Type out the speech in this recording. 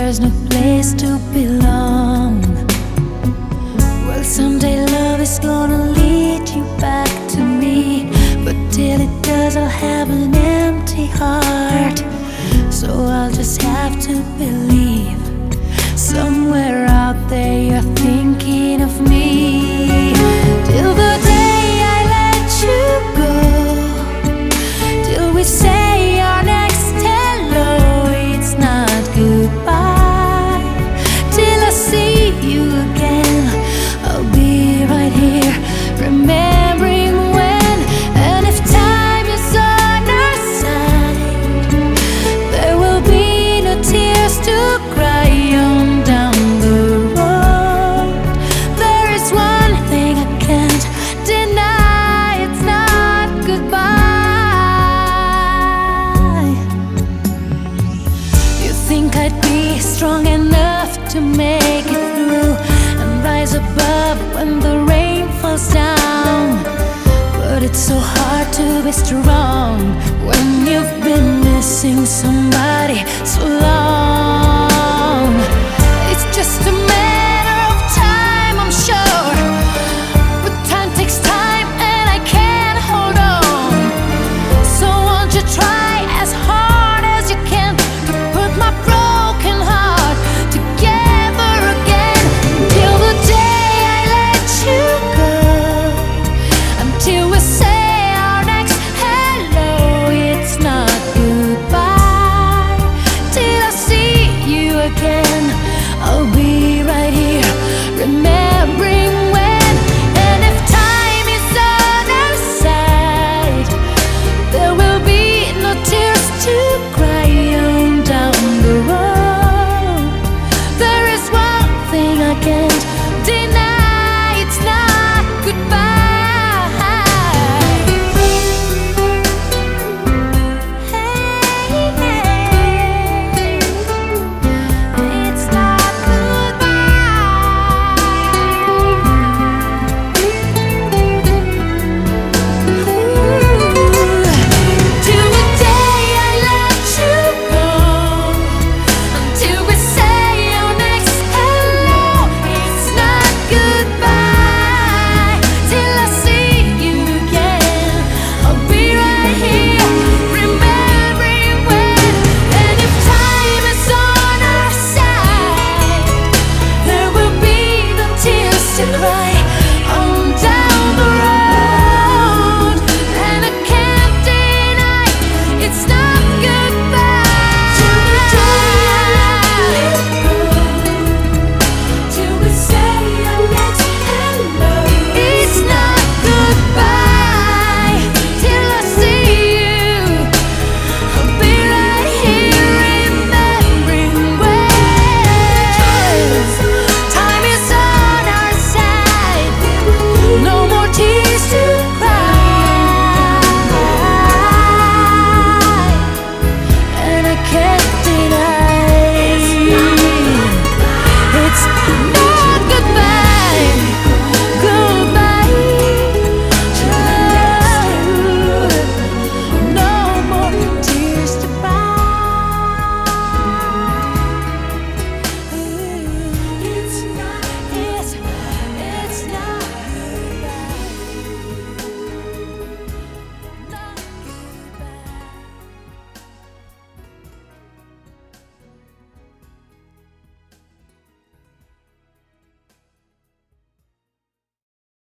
there's no place to belong. Well, someday love is gonna lead you back to me, but till it does I'll have an empty heart. So I'll just have to believe somewhere out there you're thinking of me. Till the day I let you go, till we say our next hello, it's not goodbye. Till I see you again, I'll be right here, remembering when. And if time is on our side, there will be no tears to cry on down the road. There is one thing I can't deny, it's not goodbye. You think I'd be strong enough to make it through and rise above when the rain falls down, but it's so hard to be strong when you've been missing somebody so long.